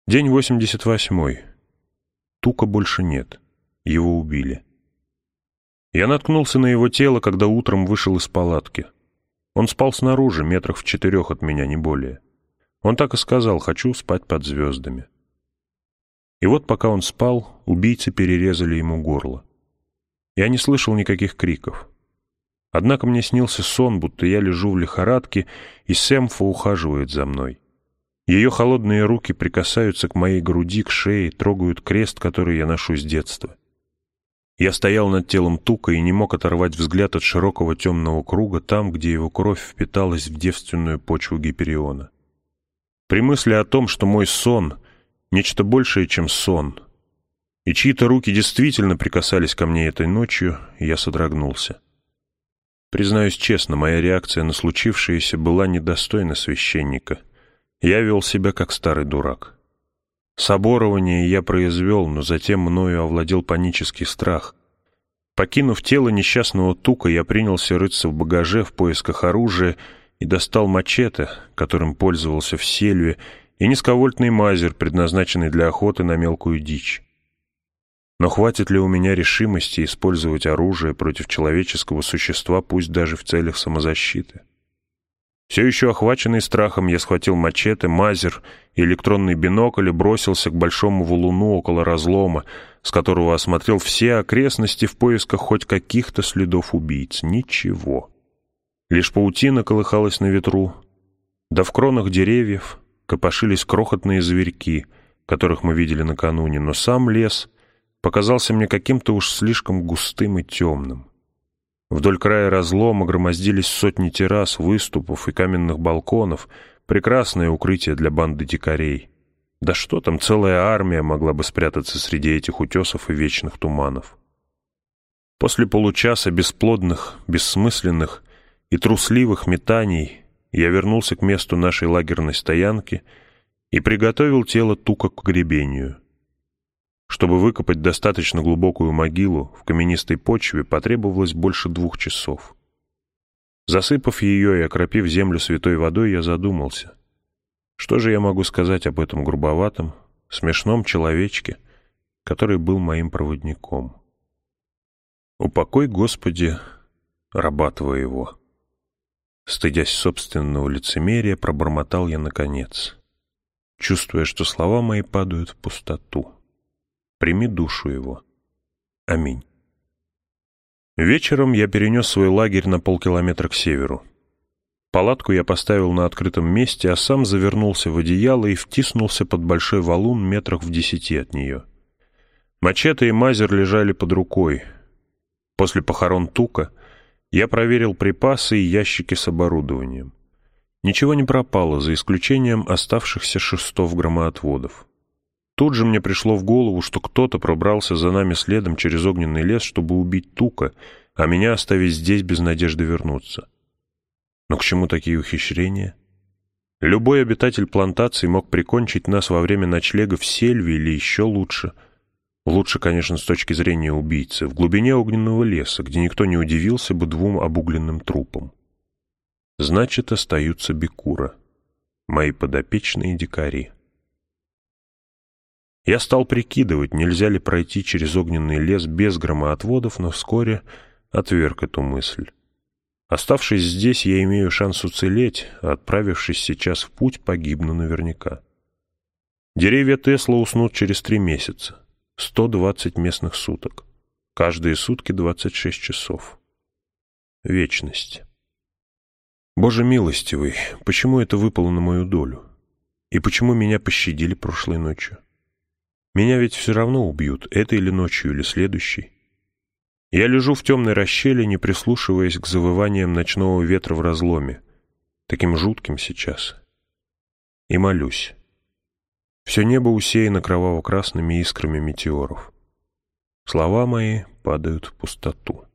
День 88. Тука больше нет. Его убили. Я наткнулся на его тело, когда утром вышел из палатки. Он спал снаружи, метрах в 4 от меня, не более. Он так и сказал: «Хочу спать под звездами». И вот пока он спал, убийцы перерезали ему горло. Я не слышал никаких криков. Однако мне снился сон, будто я лежу в лихорадке, и Сэмфа ухаживает за мной. Ее холодные руки прикасаются к моей груди, к шее, трогают крест, который я ношу с детства. Я стоял над телом Тука и не мог оторвать взгляд от широкого темного круга там, где его кровь впиталась в девственную почву Гипериона. При мысли о том, что мой сон — нечто большее, чем сон, и чьи-то руки действительно прикасались ко мне этой ночью, я содрогнулся. Признаюсь честно, моя реакция на случившееся была недостойна священника. Я вел себя как старый дурак. Соборование я произвел, но затем мною овладел панический страх. Покинув тело несчастного Тука, я принялся рыться в багаже в поисках оружия и достал мачете, которым пользовался в сельве, и низковольтный мазер, предназначенный для охоты на мелкую дичь. Но хватит ли у меня решимости использовать оружие против человеческого существа, пусть даже в целях самозащиты? Все еще охваченный страхом, я схватил мачете, мазер и электронный бинокль и бросился к большому валуну около разлома, с которого осмотрел все окрестности в поисках хоть каких-то следов убийц. Ничего. Лишь паутина колыхалась на ветру, да в кронах деревьев копошились крохотные зверьки, которых мы видели накануне, но сам лес показался мне каким-то уж слишком густым и темным. Вдоль края разлома громоздились сотни террас, выступов и каменных балконов, прекрасное укрытие для банды дикарей. Да что там, целая армия могла бы спрятаться среди этих утесов и вечных туманов. После получаса бесплодных, бессмысленных и трусливых метаний я вернулся к месту нашей лагерной стоянки и приготовил тело Тука к погребению. Чтобы выкопать достаточно глубокую могилу в каменистой почве, потребовалось больше 2 часов. Засыпав ее и окропив землю святой водой, я задумался. Что же я могу сказать об этом грубоватом, смешном человечке, который был моим проводником? «Упокой, Господи, раба Твоего». Стыдясь собственного лицемерия, пробормотал я наконец, чувствуя, что слова мои падают в пустоту. Прими душу его. Аминь. Вечером я перенес свой лагерь на полкилометра к северу. Палатку я поставил на открытом месте, а сам завернулся в одеяло и втиснулся под большой валун метрах в 10 от нее. Мачете и мазер лежали под рукой. После похорон Тука я проверил припасы и ящики с оборудованием. Ничего не пропало, за исключением оставшихся шестов громоотводов. Тут же мне пришло в голову, что кто-то пробрался за нами следом через огненный лес, чтобы убить Тука, а меня оставить здесь без надежды вернуться. Но к чему такие ухищрения? Любой обитатель плантации мог прикончить нас во время ночлега в сельве или еще лучше. Лучше, конечно, с точки зрения убийцы, в глубине огненного леса, где никто не удивился бы 2 обугленным трупам. Значит, остаются Бекура, мои подопечные дикари. Я стал прикидывать, нельзя ли пройти через огненный лес без громоотводов, но вскоре отверг эту мысль. Оставшись здесь, я имею шанс уцелеть, а отправившись сейчас в путь, погибну наверняка. Деревья Тесла уснут через 3 месяца, 120 местных суток. Каждые сутки 26 часов. Вечность. Боже милостивый, почему это выпало на мою долю? И почему меня пощадили прошлой ночью? Меня ведь все равно убьют, этой или ночью, или следующей. Я лежу в темной расщелине, прислушиваясь к завываниям ночного ветра в разломе, таким жутким сейчас, и молюсь. Все небо усеяно кроваво-красными искрами метеоров. Слова мои падают в пустоту.